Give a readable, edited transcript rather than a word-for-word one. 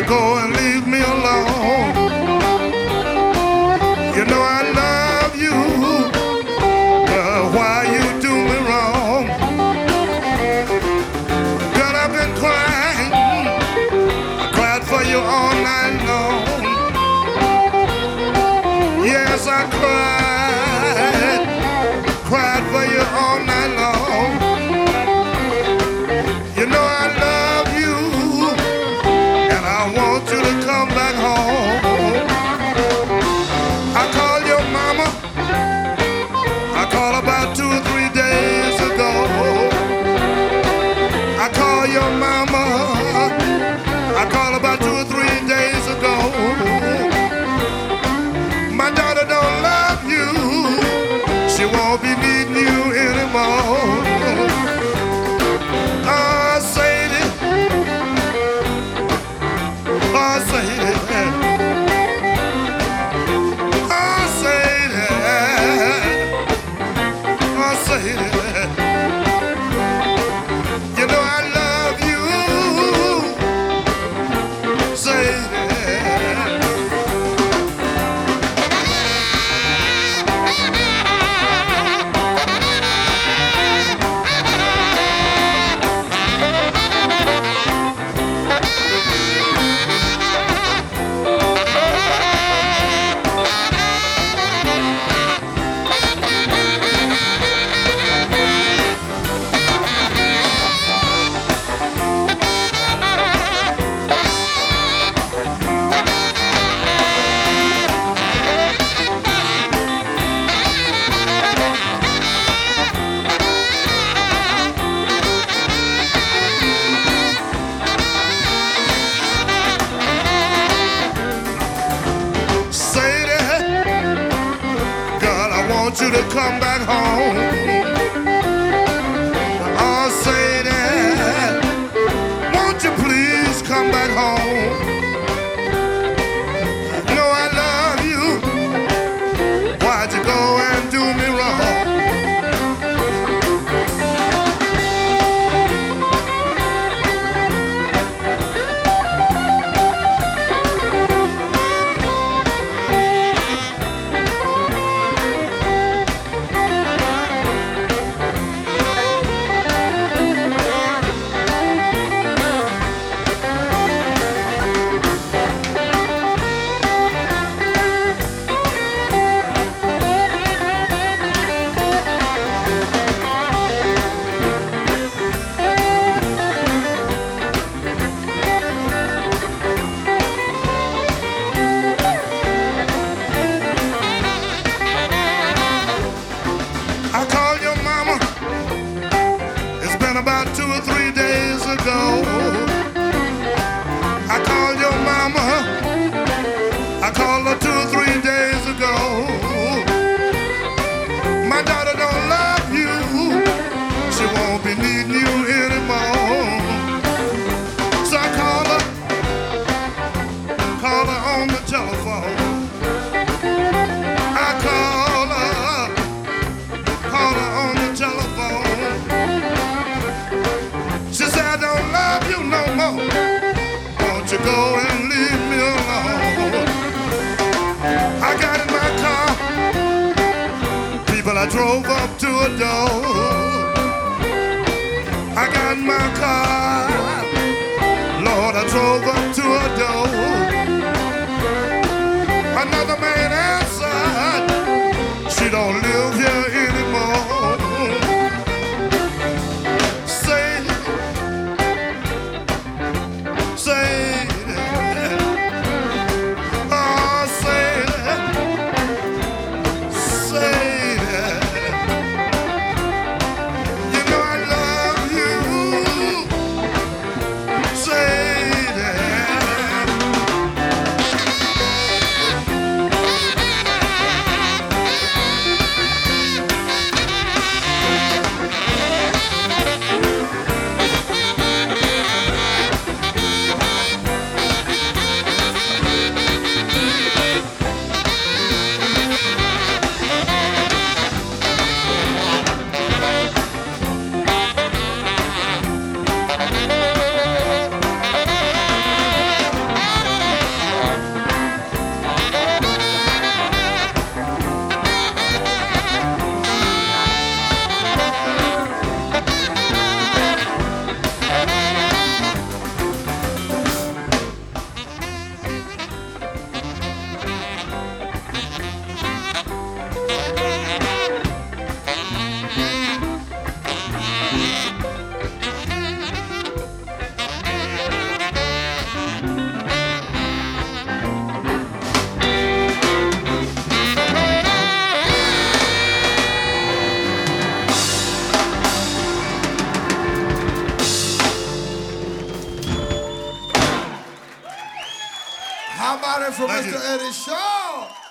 go and leave me alone? You know I love you, why you do me wrong? Girl, I've been crying, I cried for you all night long. Yes, I cried for you all night long. You know I love you, and I want you to come back home. I called your mama, I called about 2 or 3 days ago. I called your mama, I called about 2 or 3 days ago. My daughter don't love you, she won't be needing you anymore. Oh, Sadie, oh, Sadie, oh, Sadie, oh, Sadie. You know I love you, Sadie. I want you to come back home. Oh, Sadie, won't you please come back home? You know I love you, why'd you go and do me wrong? I called your mama, it's been about 2 or 3 days ago. I called your mama, I called her 2 or 3 days ago. My daughter don't love you, she won't be needing you anymore. So I called her on the telephone. I called her on the telephone. She said, I don't love you no more, won't you go and leave me alone? I got in my car, people, I drove up to a door. I got in my car, Lord, I drove up to a door. Another man answered, she don't live here anymore. Sadie, Sadie, oh, Sadie, Sadie. You know I love you, How about it for Thank Mr. you. Eddie Shaw?